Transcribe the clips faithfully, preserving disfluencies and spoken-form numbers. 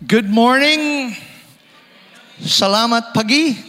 Good morning. Salamat pagi.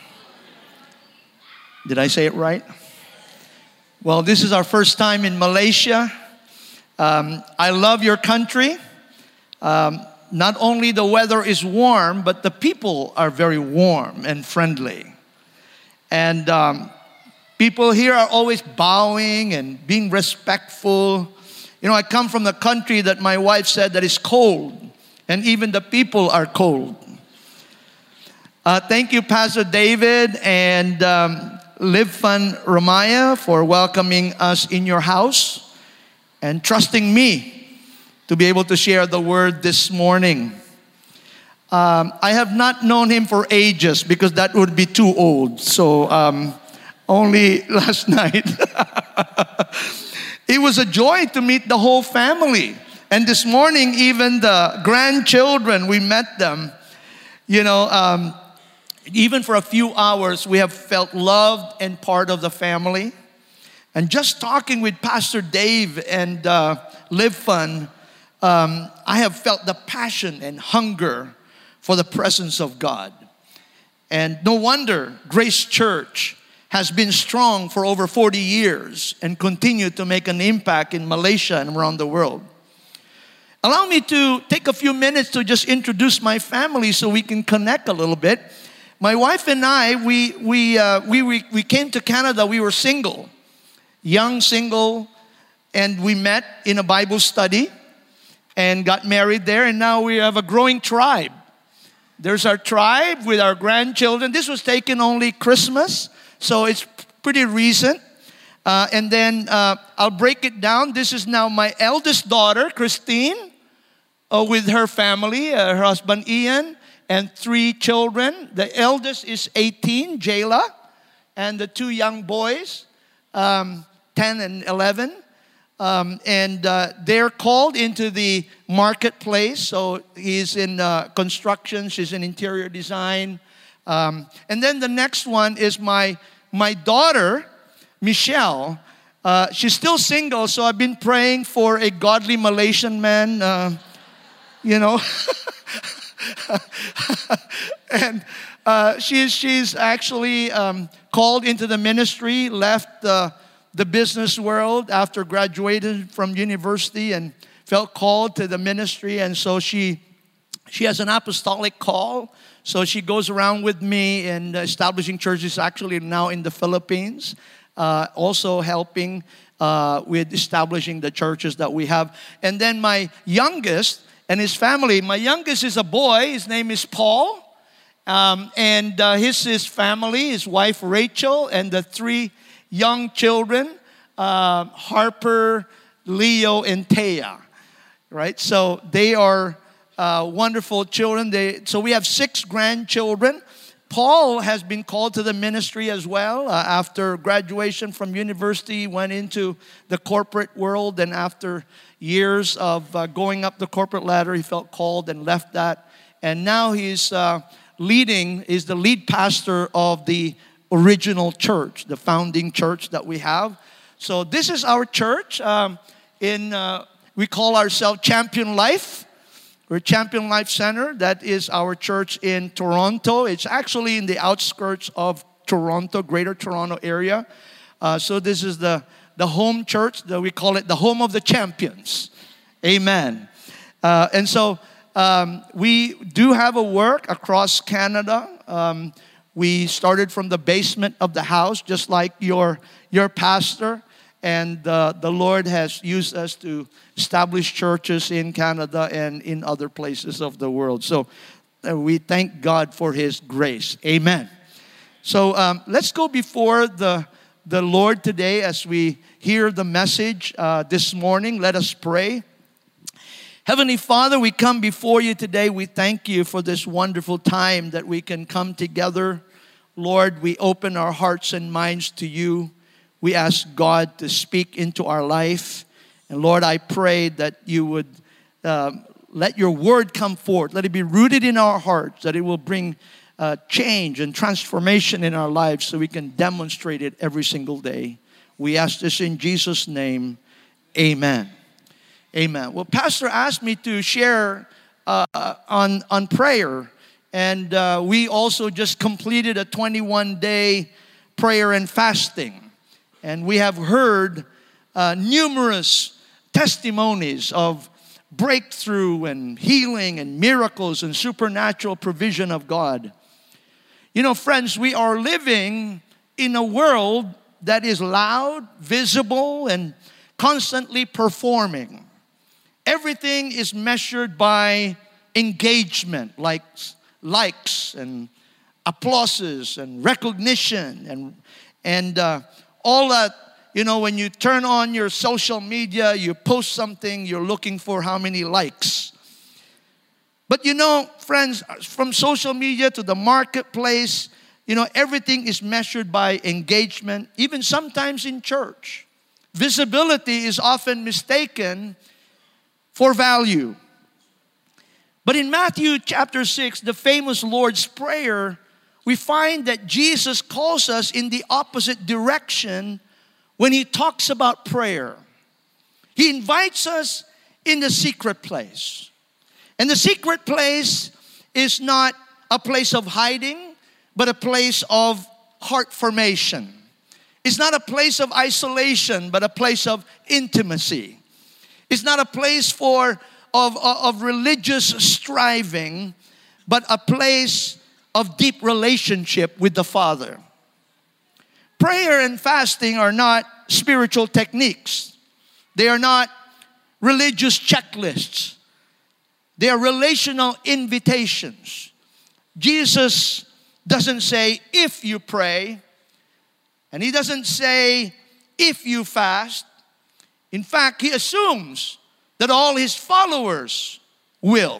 Did I say it right? Well, this is our first time in Malaysia. Um, I love your country. Um, not only the weather is warm, but the people are very warm and friendly. And um, people here are always bowing and being respectful. You know, I come from the country that my wife said that is cold. And even the people are cold. Uh, thank you, Pastor David and um, Live Fun Ramaya for welcoming us in your house and trusting me to be able to share the word this morning. Um, I have not known him for ages because that would be too old. So um, only last night. It was a joy to meet the whole family. And this morning, even the grandchildren, we met them. You know, um, even for a few hours, we have felt loved and part of the family. And just talking with Pastor Dave and uh, Live Fun, um, I have felt the passion and hunger for the presence of God. And no wonder Grace Church has been strong for over forty years and continued to make an impact in Malaysia and around the world. Allow me to take a few minutes to just introduce my family so we can connect a little bit. My wife and I, we we uh, we, we we came to Canada. We were single, young single, and we met in a Bible study and got married there. And now we have a growing tribe. There's our tribe with our grandchildren. This was taken only Christmas, so it's pretty recent. Uh, and then uh, I'll break it down. This is now my eldest daughter, Christine. Uh, with her family, uh, her husband Ian, and three children. The eldest is eighteen, Jayla, and the two young boys, um, ten and eleven. Um, and uh, they're called into the marketplace. So he's in uh, construction, she's in interior design. Um, and then the next one is my, my daughter, Michelle. Uh, she's still single, so I've been praying for a godly Malaysian man. Uh, You know, and uh, she's she's actually um, called into the ministry, left the the business world after graduating from university, and felt called to the ministry, and so she she has an apostolic call. So she goes around with me in establishing churches. Actually, now in the Philippines, uh, also helping uh, with establishing the churches that we have. And then my youngest. And his family. My youngest is a boy. His name is Paul. Um, and uh, his, his family, his wife Rachel, and the three young children, uh, Harper, Leo, and Taya. Right? So they are uh, wonderful children. They, so we have six grandchildren. Paul has been called to the ministry as well. Uh, after graduation from university, went into the corporate world, and after years of uh, going up the corporate ladder, he felt called and left that. And now he's uh, leading, is the lead pastor of the original church, the founding church that we have. So this is our church. Um, in uh, we call ourselves Champion Life. We're Champion Life Center. That is our church in Toronto. It's actually in the outskirts of Toronto, Greater Toronto area. Uh, so this is the the home church, that we call it the home of the champions. Amen. Uh, and so um, we do have a work across Canada. Um, we started from the basement of the house, just like your, your pastor. And uh, the Lord has used us to establish churches in Canada and in other places of the world. So uh, we thank God for His grace. Amen. So um, let's go before the the Lord today as we hear the message uh, this morning. Let us pray. Heavenly Father, we come before you today. We thank you for this wonderful time that we can come together. Lord, we open our hearts and minds to you. We ask God to speak into our life. And Lord, I pray that you would uh, let your word come forth. Let it be rooted in our hearts, that it will bring Uh, change and transformation in our lives so we can demonstrate it every single day. We ask this in Jesus' name. Amen. Amen. Well, Pastor asked me to share uh, on, on prayer. And uh, we also just completed a twenty-one day prayer and fasting. And we have heard uh, numerous testimonies of breakthrough and healing and miracles and supernatural provision of God. You know, friends, we are living in a world that is loud, visible, and constantly performing. Everything is measured by engagement, like likes and applauses and recognition and and uh, all that. You know, when you turn on your social media, you post something, you're looking for how many likes. But you know, friends, from social media to the marketplace, you know, everything is measured by engagement, even sometimes in church. Visibility is often mistaken for value. But in Matthew chapter six, the famous Lord's Prayer, we find that Jesus calls us in the opposite direction when He talks about prayer. He invites us in the secret place. And the secret place is not a place of hiding, but a place of heart formation. It's not a place of isolation, but a place of intimacy. It's not a place for of, of religious striving, but a place of deep relationship with the Father. Prayer and fasting are not spiritual techniques. They are not religious checklists. They are relational invitations. Jesus doesn't say, if you pray, and He doesn't say, if you fast. In fact, He assumes that all His followers will.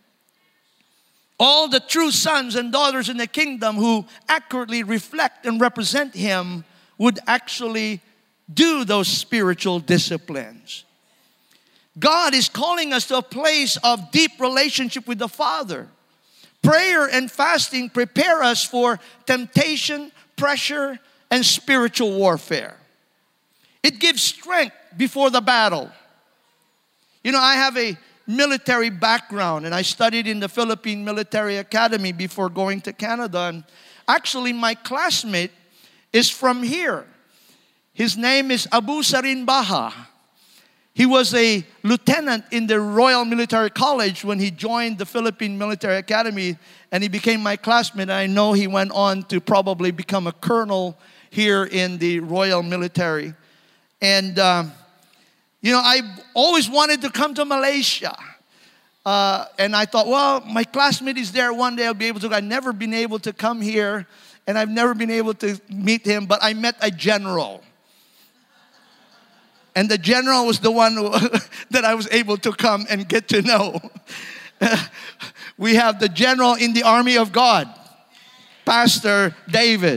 All the true sons and daughters in the kingdom who accurately reflect and represent Him would actually do those spiritual disciplines. God is calling us to a place of deep relationship with the Father. Prayer and fasting prepare us for temptation, pressure, and spiritual warfare. It gives strength before the battle. You know, I have a military background, and I studied in the Philippine Military Academy before going to Canada. And actually, my classmate is from here. His name is Abu Sarin Baha. He was a lieutenant in the Royal Military College when he joined the Philippine Military Academy, and he became my classmate. And I know he went on to probably become a colonel here in the Royal Military. And um, You know, I always wanted to come to Malaysia. Uh, and I thought, well, my classmate is there. One day I'll be able to. I've never been able to come here. And I've never been able to meet him. But I met a general. And the general was the one who, that I was able to come and get to know. We have the general in the army of God, Pastor David.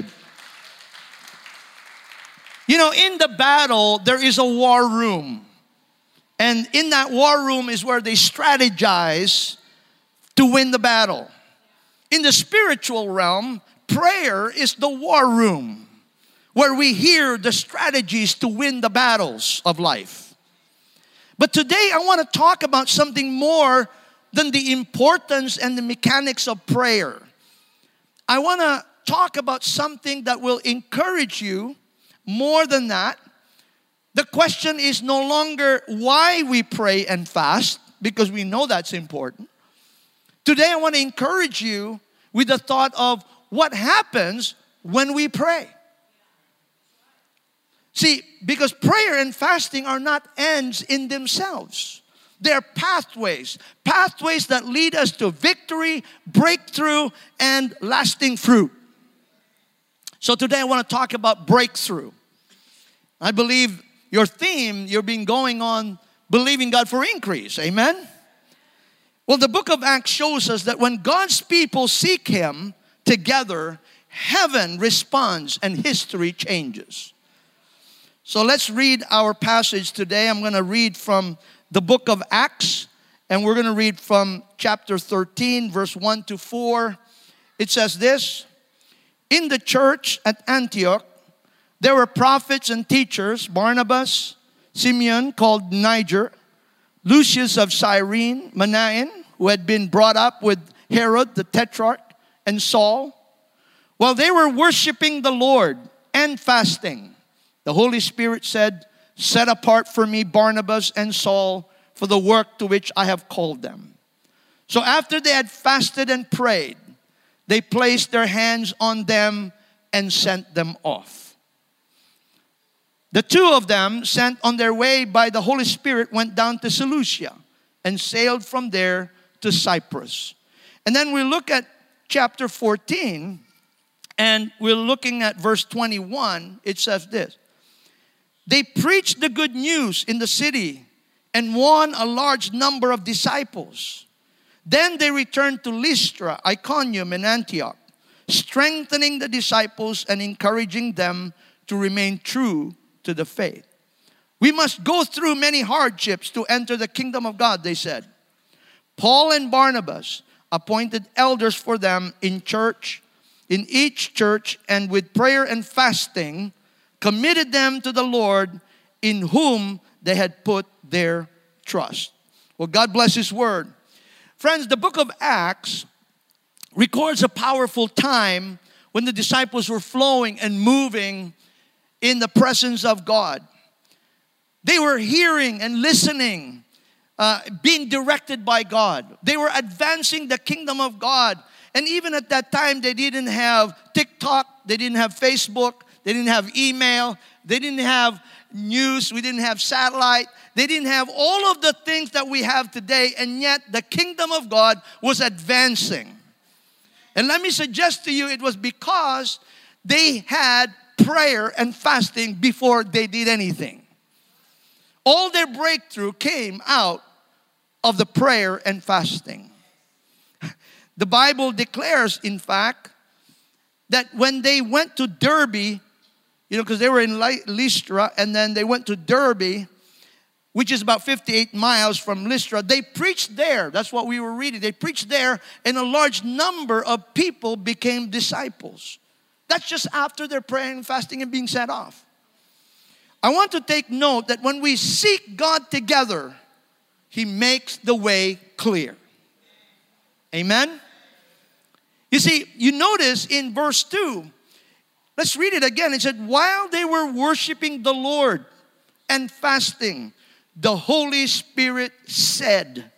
You know, in the battle, there is a war room. And in that war room is where they strategize to win the battle. In the spiritual realm, prayer is the war room where we hear the strategies to win the battles of life. But today I want to talk about something more than the importance and the mechanics of prayer. I want to talk about something that will encourage you more than that. The question is no longer why we pray and fast, because we know that's important. Today I want to encourage you with the thought of what happens when we pray. See, because prayer and fasting are not ends in themselves. They're pathways. Pathways that lead us to victory, breakthrough, and lasting fruit. So today I want to talk about breakthrough. I believe your theme, you've been going on believing God for increase. Amen? Well, the book of Acts shows us that when God's people seek Him together, heaven responds and history changes. So let's read our passage today. I'm going to read from the book of Acts, and we're going to read from chapter thirteen, verse one to four. It says this: in the church at Antioch, there were prophets and teachers, Barnabas, Simeon called Niger, Lucius of Cyrene, Manaen, who had been brought up with Herod the Tetrarch and Saul, while they were worshiping the Lord and fasting, the Holy Spirit said, "Set apart for me Barnabas and Saul for the work to which I have called them." So after they had fasted and prayed, they placed their hands on them and sent them off. The two of them, sent on their way by the Holy Spirit, went down to Seleucia and sailed from there to Cyprus. And then we look at chapter fourteen, and we're looking at verse twenty-one. It says this: "They preached the good news in the city and won a large number of disciples. Then they returned to Lystra, Iconium, and Antioch, strengthening the disciples and encouraging them to remain true to the faith. 'We must go through many hardships to enter the kingdom of God,' they said. Paul and Barnabas appointed elders for them in church, in each church, and with prayer and fasting, committed them to the Lord in whom they had put their trust." Well, God bless His word. Friends, the book of Acts records a powerful time when the disciples were flowing and moving in the presence of God. They were hearing and listening, uh, being directed by God. They were advancing the kingdom of God. And even at that time, they didn't have TikTok, they didn't have Facebook, they didn't have email, they didn't have news, we didn't have satellite, they didn't have all of the things that we have today, and yet the kingdom of God was advancing. And let me suggest to you, it was because they had prayer and fasting before they did anything. All their breakthrough came out of the prayer and fasting. The Bible declares, in fact, that when they went to Derbe, you know, because they were in Lystra, and then they went to Derbe, which is about fifty-eight miles from Lystra. They preached there. That's what we were reading. They preached there, and a large number of people became disciples. That's just after their praying and fasting and being sent off. I want to take note that when we seek God together, He makes the way clear. Amen? You see, you notice in verse two, let's read it again. It said, "While they were worshiping the Lord and fasting, the Holy Spirit said."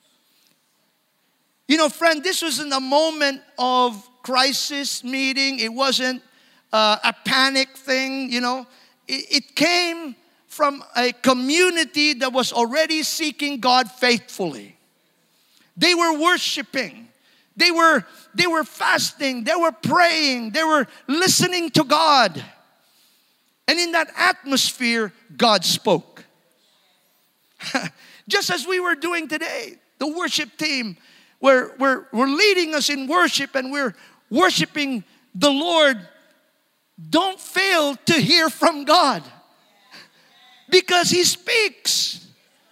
You know, friend, this wasn't a moment of crisis meeting. It wasn't uh, a panic thing, you know. It, it came from a community that was already seeking God faithfully. They were worshiping. They were, they were fasting. They were praying. They were listening to God. And in that atmosphere, God spoke. Just as we were doing today, the worship team, we're, we're, we're leading us in worship, and we're worshiping the Lord. Don't fail to hear from God, because He speaks.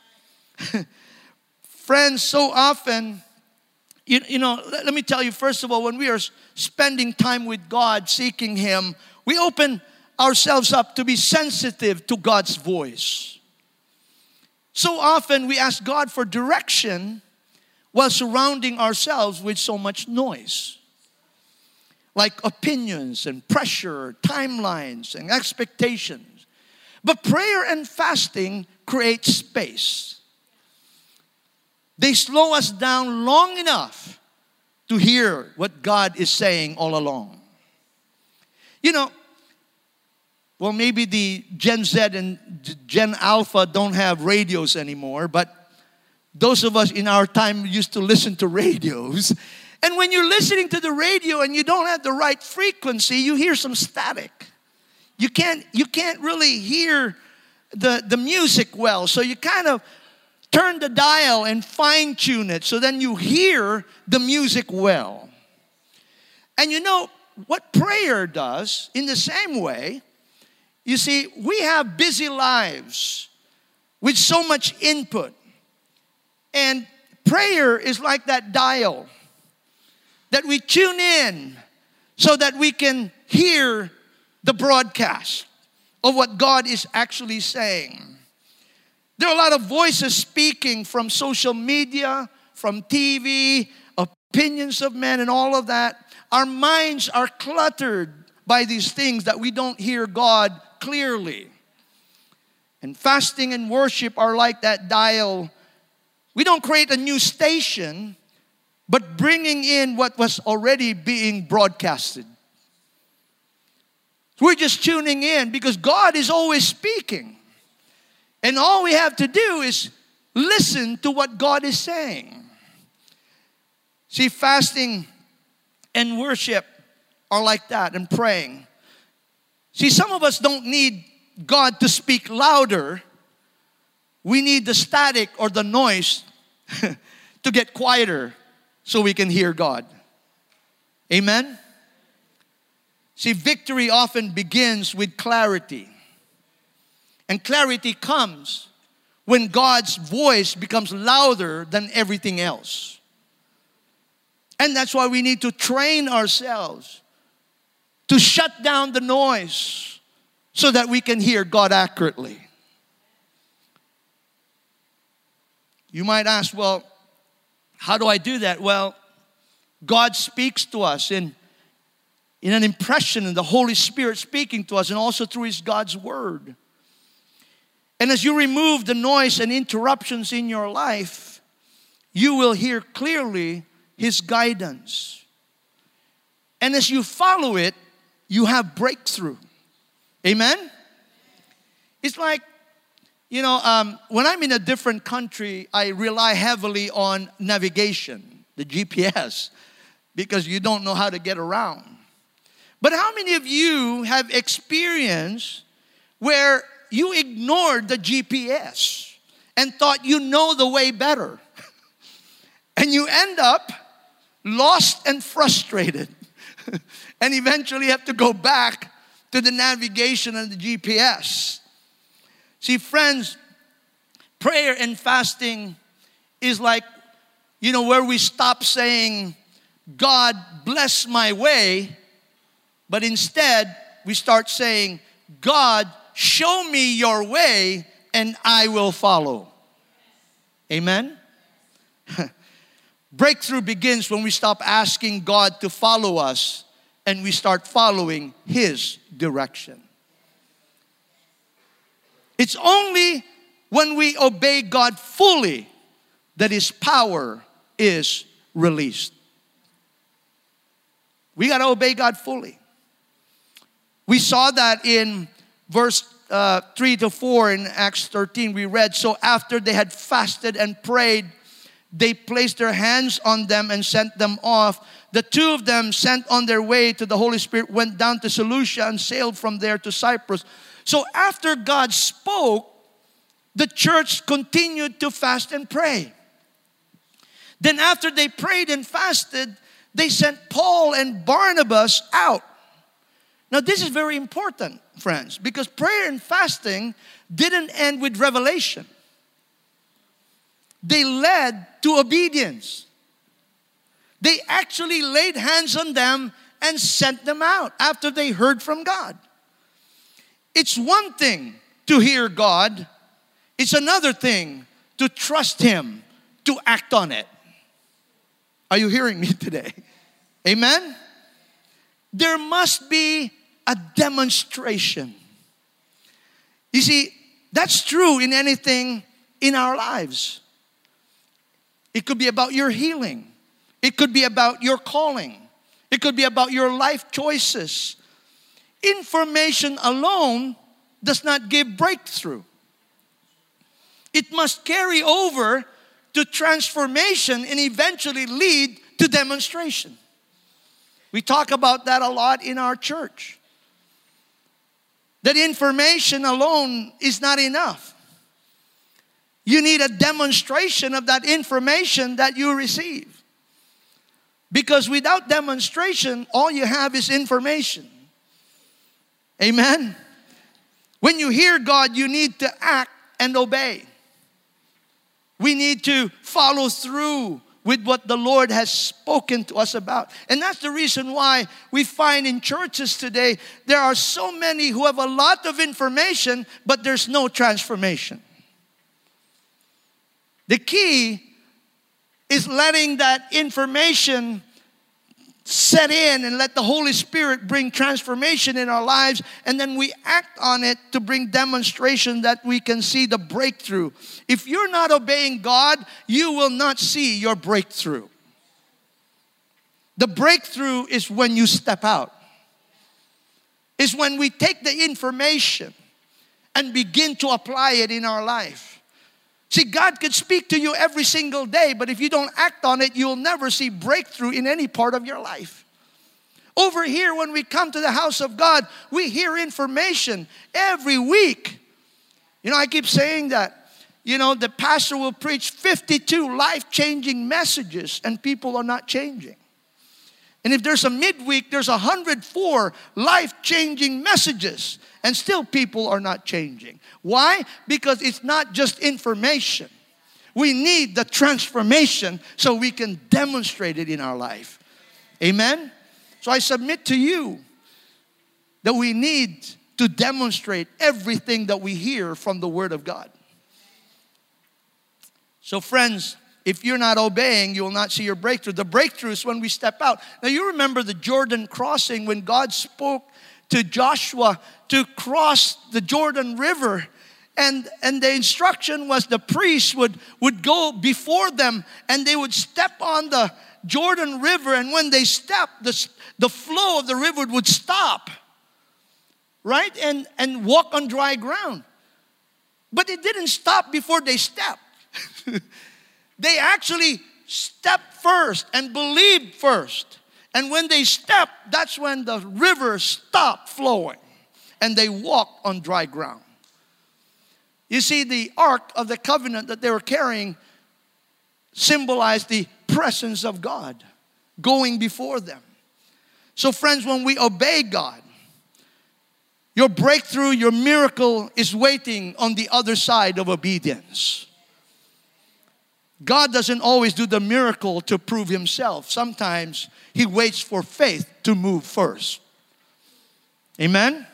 Friends, so often, you, you know, let, let me tell you, first of all, when we are spending time with God, seeking Him, we open ourselves up to be sensitive to God's voice. So often we ask God for direction while surrounding ourselves with so much noise, like opinions and pressure, timelines and expectations. But prayer and fasting create space. They slow us down long enough to hear what God is saying all along. You know, well, maybe the Gen Z and Gen Alpha don't have radios anymore, but those of us in our time used to listen to radios. And when you're listening to the radio and you don't have the right frequency, you hear some static. You can't, you can't really hear the, the music well. So you kind of turn the dial and fine-tune it, so then you hear the music well. And you know what prayer does in the same way. You see, we have busy lives with so much input. And prayer is like that dial that we tune in so that we can hear the broadcast of what God is actually saying. There are a lot of voices speaking from social media, from T V, opinions of men, and all of that. Our minds are cluttered by these things that we don't hear God clearly. And fasting and worship are like that dial. We don't create a new station, but bringing in what was already being broadcasted. We're just tuning in because God is always speaking. And all we have to do is listen to what God is saying. See, fasting and worship are like that, and praying. See, some of us don't need God to speak louder. We need the static or the noise to get quieter so we can hear God. Amen? See, victory often begins with clarity. And clarity comes when God's voice becomes louder than everything else. And that's why we need to train ourselves to shut down the noise so that we can hear God accurately. You might ask, well, how do I do that? Well, God speaks to us in, in an impression, and the Holy Spirit speaking to us, and also through His God's Word. And as you remove the noise and interruptions in your life, you will hear clearly His guidance. And as you follow it, you have breakthrough. Amen? It's like, you know, um, when I'm in a different country, I rely heavily on navigation, the G P S, because you don't know how to get around. But how many of you have experienced where you ignored the G P S and thought you know the way better? And you end up lost and frustrated and eventually have to go back to the navigation and the G P S. See, friends, prayer and fasting is like, you know, where we stop saying, God, bless my way, but instead we start saying, God, show me your way and I will follow. Amen? Breakthrough begins when we stop asking God to follow us and we start following His direction. It's only when we obey God fully that His power is released. We got to obey God fully. We saw that in verse uh, three to four in Acts thirteen. We read, so after they had fasted and prayed, they placed their hands on them and sent them off. The two of them, sent on their way to the Holy Spirit, went down to Seleucia and sailed from there to Cyprus. So after God spoke, the church continued to fast and pray. Then after they prayed and fasted, they sent Paul and Barnabas out. Now this is very important, friends, because prayer and fasting didn't end with revelation. They led to obedience. They actually laid hands on them and sent them out after they heard from God. It's one thing to hear God. It's another thing to trust Him, to act on it. Are you hearing me today? Amen? There must be a demonstration. You see, that's true in anything in our lives. It could be about your healing. It could be about your calling. It could be about your life choices. Information alone does not give breakthrough. It must carry over to transformation and eventually lead to demonstration. We talk about that a lot in our church. That information alone is not enough. You need a demonstration of that information that you receive. Because without demonstration, all you have is information. Amen? When you hear God, you need to act and obey. We need to follow through with what the Lord has spoken to us about. And that's the reason why we find in churches today, there are so many who have a lot of information, but there's no transformation. The key is letting that information set in and let the Holy Spirit bring transformation in our lives, and then we act on it to bring demonstration that we can see the breakthrough. If you're not obeying God, you will not see your breakthrough. The breakthrough is when you step out. Is when we take the information and begin to apply it in our life. See, God could speak to you every single day, but if you don't act on it, you'll never see breakthrough in any part of your life. Over here, when we come to the house of God, we hear information every week. You know, I keep saying that. You know, the pastor will preach fifty-two life-changing messages, and people are not changing. And if there's a midweek, there's one hundred four life-changing messages, and still people are not changing. Why? Because it's not just information. We need the transformation so we can demonstrate it in our life. Amen? So I submit to you that we need to demonstrate everything that we hear from the Word of God. So friends, if you're not obeying, you will not see your breakthrough. The breakthrough is when we step out. Now you remember the Jordan crossing when God spoke to Joshua to cross the Jordan River. And, and the instruction was the priests would, would go before them and they would step on the Jordan River. And when they stepped, the, the flow of the river would stop. Right? And, and walk on dry ground. But it didn't stop before they stepped. They actually stepped first and believed first. And when they stepped, that's when the river stopped flowing. And they walked on dry ground. You see, the Ark of the Covenant that they were carrying symbolized the presence of God going before them. So friends, when we obey God, your breakthrough, your miracle is waiting on the other side of obedience. God doesn't always do the miracle to prove Himself. Sometimes He waits for faith to move first. Amen?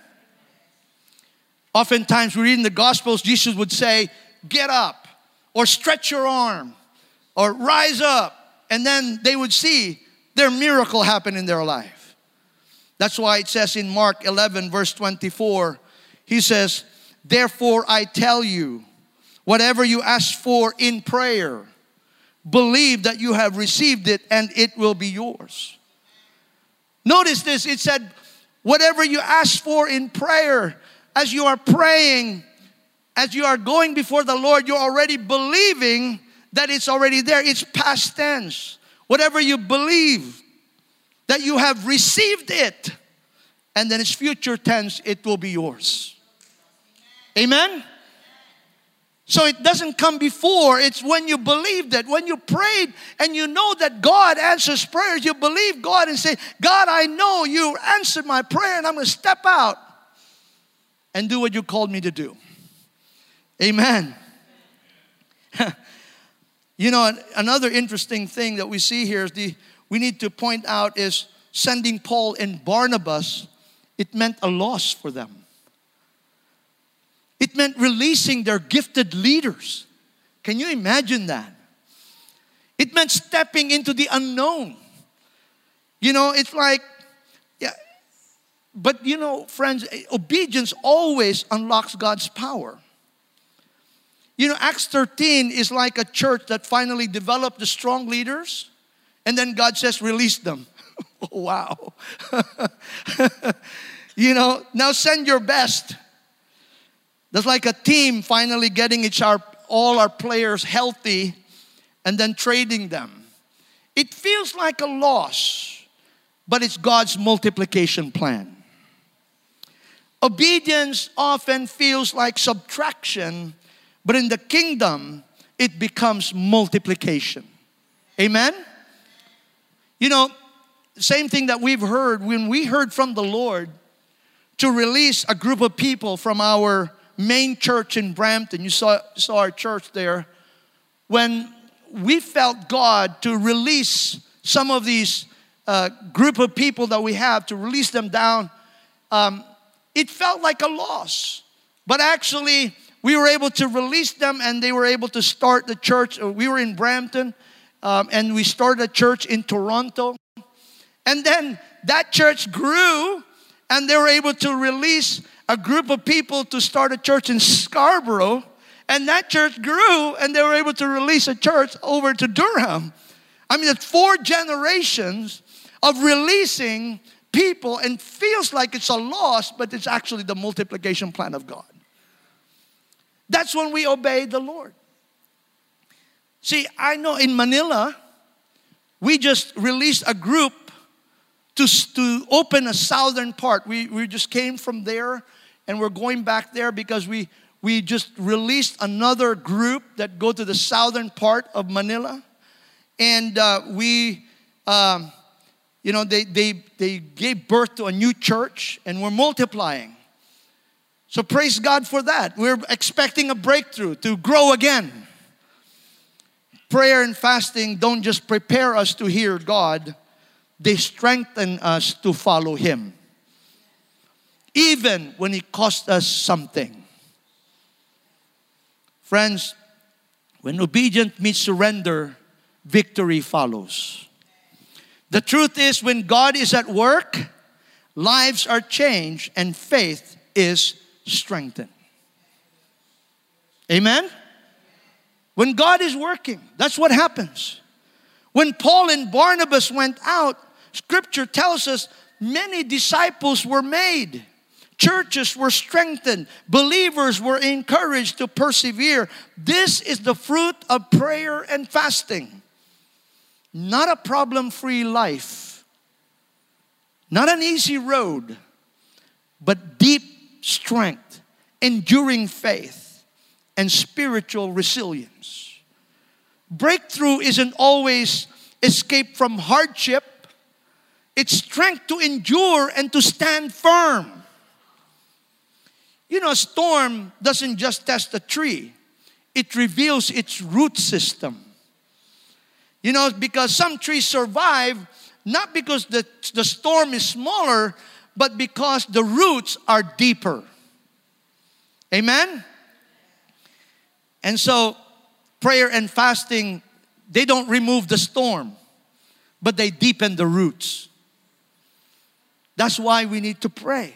Oftentimes we read in the Gospels, Jesus would say, get up, or stretch your arm, or rise up. And then they would see their miracle happen in their life. That's why it says in Mark eleven, verse twenty-four, He says, therefore I tell you, whatever you ask for in prayer, believe that you have received it and it will be yours. Notice this, it said, whatever you ask for in prayer, as you are praying, as you are going before the Lord, you're already believing that it's already there. It's past tense. Whatever you believe, that you have received it, and then it's future tense, it will be yours. Amen? So it doesn't come before, it's when you believed it. When you prayed and you know that God answers prayers, you believe God and say, God, I know you answered my prayer and I'm going to step out and do what you called me to do. Amen. You know, another interesting thing that we see here is the, we need to point out is sending Paul and Barnabas, it meant a loss for them. It meant releasing their gifted leaders. Can you imagine that? It meant stepping into the unknown. You know, it's like, yeah. But you know, friends, obedience always unlocks God's power. You know, Acts thirteen is like a church that finally developed the strong leaders. And then God says, release them. Oh, wow. You know, now send your best. That's like a team finally getting each our, all our players healthy and then trading them. It feels like a loss, but it's God's multiplication plan. Obedience often feels like subtraction, but in the kingdom, it becomes multiplication. Amen? You know, same thing that we've heard when we heard from the Lord to release a group of people from our main church in Brampton. You saw, saw our church there. When we felt God to release some of these uh, group of people that we have, to release them down, um, it felt like a loss. But actually, we were able to release them and they were able to start the church. We were in Brampton um, and we started a church in Toronto. And then that church grew, and they were able to release a group of people to start a church in Scarborough. And that church grew, and they were able to release a church over to Durham. I mean, it's four generations of releasing people, and feels like it's a loss, but it's actually the multiplication plan of God. That's when we obey the Lord. See, I know in Manila, we just released a group to, to open a southern part. We, we just came from there, and we're going back there because we, we just released another group that go to the southern part of Manila. And uh, we... Um, You know, they, they, they gave birth to a new church, and we're multiplying. So praise God for that. We're expecting a breakthrough to grow again. Prayer and fasting don't just prepare us to hear God. They strengthen us to follow Him. Even when it costs us something. Friends, when obedience meets surrender, victory follows. The truth is, when God is at work, lives are changed and faith is strengthened. Amen? When God is working, that's what happens. When Paul and Barnabas went out, Scripture tells us many disciples were made. Churches were strengthened. Believers were encouraged to persevere. This is the fruit of prayer and fasting. Not a problem-free life. Not an easy road. But deep strength, enduring faith, and spiritual resilience. Breakthrough isn't always escape from hardship. It's strength to endure and to stand firm. You know, a storm doesn't just test a tree. It reveals its root system. You know, because some trees survive, not because the, the storm is smaller, but because the roots are deeper. Amen? And so, prayer and fasting, they don't remove the storm, but they deepen the roots. That's why we need to pray.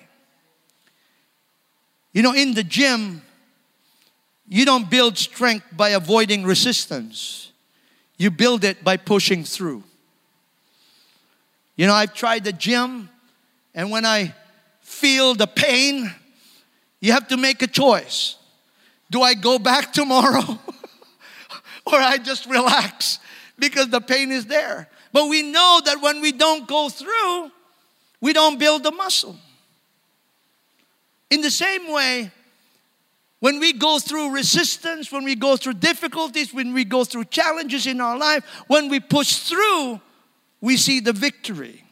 You know, in the gym, you don't build strength by avoiding resistance. You build it by pushing through. You know, I've tried the gym, and when I feel the pain, you have to make a choice. Do I go back tomorrow? Or I just relax because the pain is there. But we know that when we don't go through, we don't build the muscle. In the same way, when we go through resistance, when we go through difficulties, when we go through challenges in our life, when we push through, we see the victory.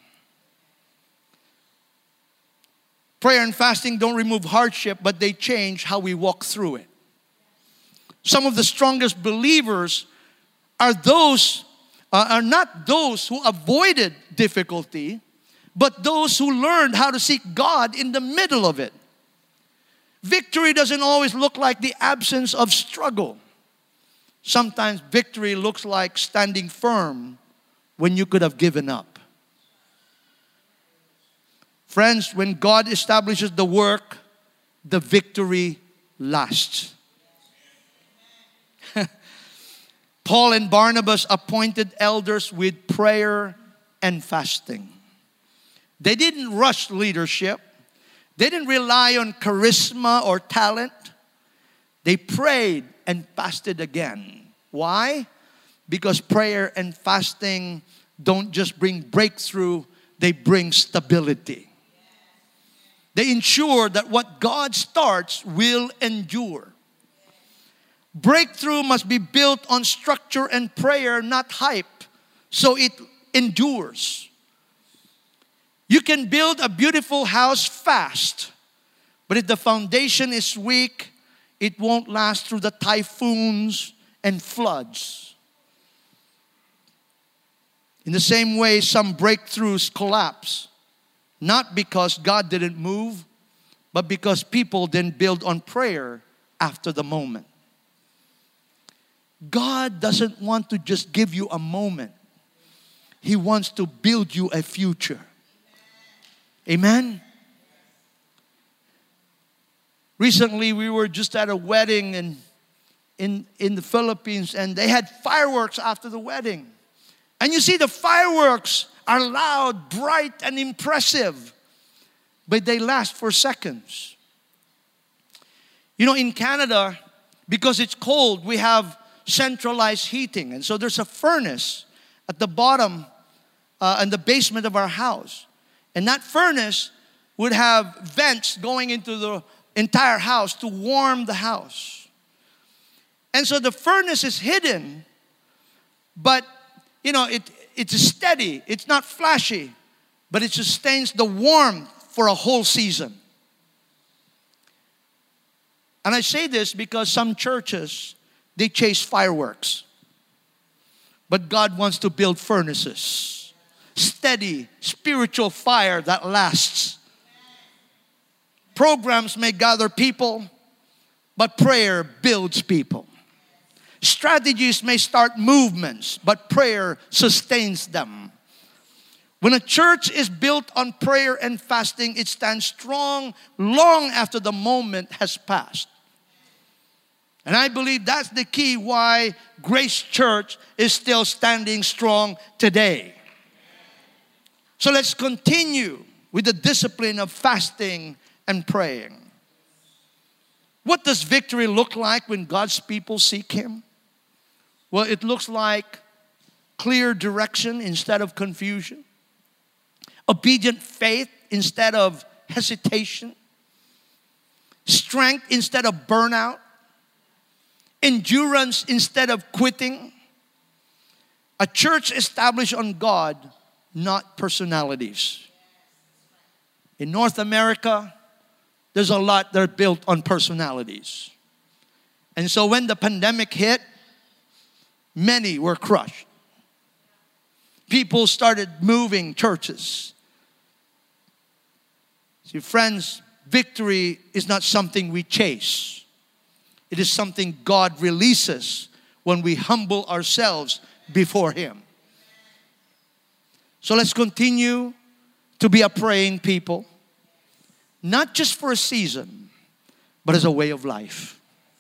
Prayer and fasting don't remove hardship, but they change how we walk through it. Some of the strongest believers are those, uh, are not those who avoided difficulty, but those who learned how to seek God in the middle of it. Victory doesn't always look like the absence of struggle. Sometimes victory looks like standing firm when you could have given up. Friends, when God establishes the work, the victory lasts. Paul and Barnabas appointed elders with prayer and fasting. They didn't rush leadership. They didn't rely on charisma or talent. They prayed and fasted again. Why? Because prayer and fasting don't just bring breakthrough, they bring stability. They ensure that what God starts will endure. Breakthrough must be built on structure and prayer, not hype, so it endures. You can build a beautiful house fast, but if the foundation is weak, it won't last through the typhoons and floods. In the same way, some breakthroughs collapse, not because God didn't move, but because people didn't build on prayer after the moment. God doesn't want to just give you a moment. He wants to build you a future. Amen? Recently, we were just at a wedding in, in, in the Philippines, and they had fireworks after the wedding. And you see, the fireworks are loud, bright, and impressive, but they last for seconds. You know, in Canada, because it's cold, we have centralized heating. And so there's a furnace at the bottom uh, and the basement of our house. And that furnace would have vents going into the entire house to warm the house. And so the furnace is hidden, but you know, it, it's steady. It's not flashy, but it sustains the warmth for a whole season. And I say this because some churches, they chase fireworks. But God wants to build furnaces. Steady, spiritual fire that lasts. Programs may gather people, but prayer builds people. Strategies may start movements, but prayer sustains them. When a church is built on prayer and fasting, it stands strong long after the moment has passed. And I believe that's the key why Grace Church is still standing strong today. So let's continue with the discipline of fasting and praying. What does victory look like when God's people seek Him? Well, it looks like clear direction instead of confusion, obedient faith instead of hesitation, strength instead of burnout, endurance instead of quitting. A church established on God, not personalities. In North America, there's a lot that are built on personalities. And so when the pandemic hit, many were crushed. People started moving churches. See, friends, victory is not something we chase. It is something God releases when we humble ourselves before Him. So let's continue to be a praying people, not just for a season, but as a way of life.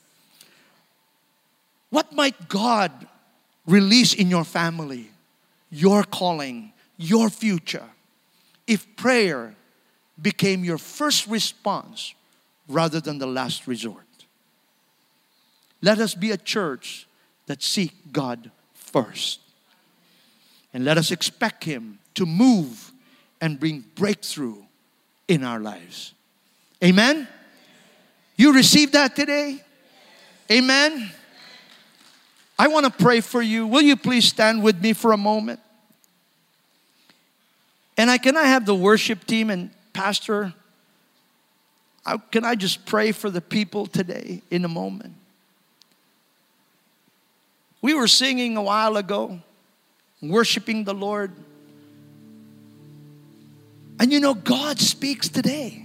What might God release in your family, your calling, your future, if prayer became your first response rather than the last resort? Let us be a church that seeks God first. And let us expect Him to move and bring breakthrough in our lives. Amen? You received that today? Amen? I want to pray for you. Will you please stand with me for a moment? And I can I have the worship team and pastor, I, can I just pray for the people today in a moment? We were singing a while ago, worshiping the Lord. And you know, God speaks today.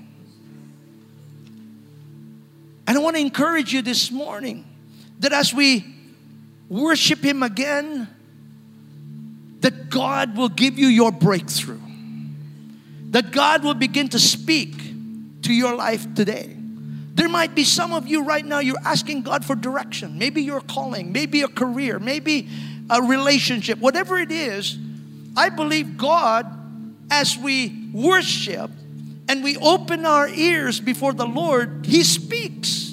And I want to encourage you this morning that as we worship Him again, that God will give you your breakthrough. That God will begin to speak to your life today. There might be some of you right now, you're asking God for direction. Maybe your calling, maybe a career, maybe a relationship. Whatever it is, I believe God, as we worship and we open our ears before the Lord, He speaks.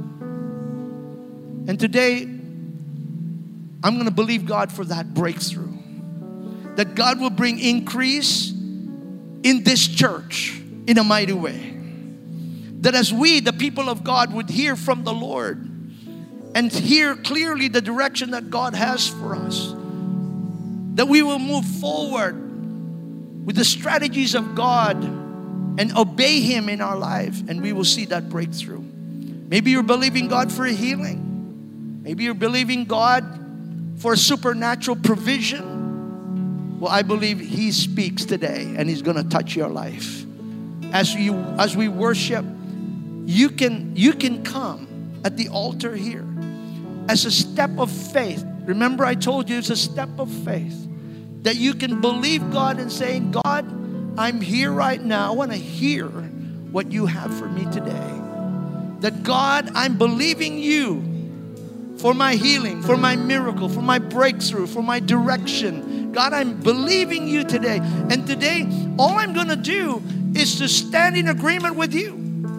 And today, I'm going to believe God for that breakthrough. That God will bring increase in this church in a mighty way. That as we, the people of God, would hear from the Lord and hear clearly the direction that God has for us, that we will move forward with the strategies of God and obey Him in our life, and we will see that breakthrough. Maybe you're believing God for a healing. Maybe you're believing God for a supernatural provision. Well, I believe He speaks today and He's going to touch your life. As you as we worship, you can you can come at the altar here as a step of faith. Remember, I told you it's a step of faith that you can believe God and saying, God, I'm here right now. I want to hear what you have for me today. That God, I'm believing you for my healing, for my miracle, for my breakthrough, for my direction. God, I'm believing you today. And today, all I'm going to do is to stand in agreement with you.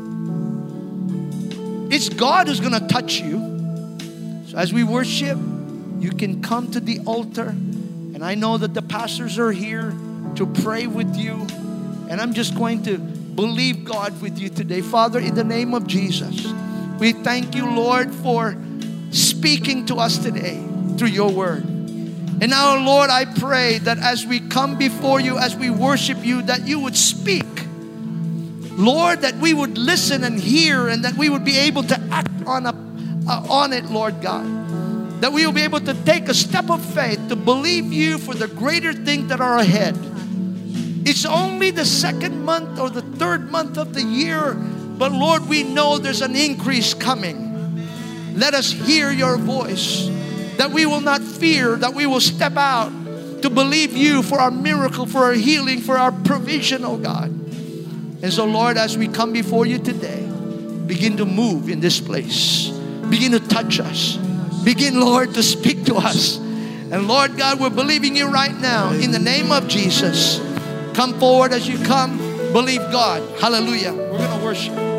It's God who's going to touch you. So as we worship, you can come to the altar. And I know that the pastors are here to pray with you. And I'm just going to believe God with you today. Father, in the name of Jesus, we thank you, Lord, for speaking to us today through your word. And now, Lord, I pray that as we come before you, as we worship you, that you would speak. Lord, that we would listen and hear, and that we would be able to act on, a, uh, on it, Lord God. That we will be able to take a step of faith to believe you for the greater things that are ahead. It's only the second month or the third month of the year, but Lord, we know there's an increase coming. Let us hear your voice, that we will not fear, that we will step out to believe you for our miracle, for our healing, for our provision, oh God. And so, Lord, as we come before you today, begin to move in this place. Begin to touch us. Begin, Lord, to speak to us. And Lord God, we're believing you right now in the name of Jesus. Come forward as you come. Believe God. Hallelujah. We're going to worship.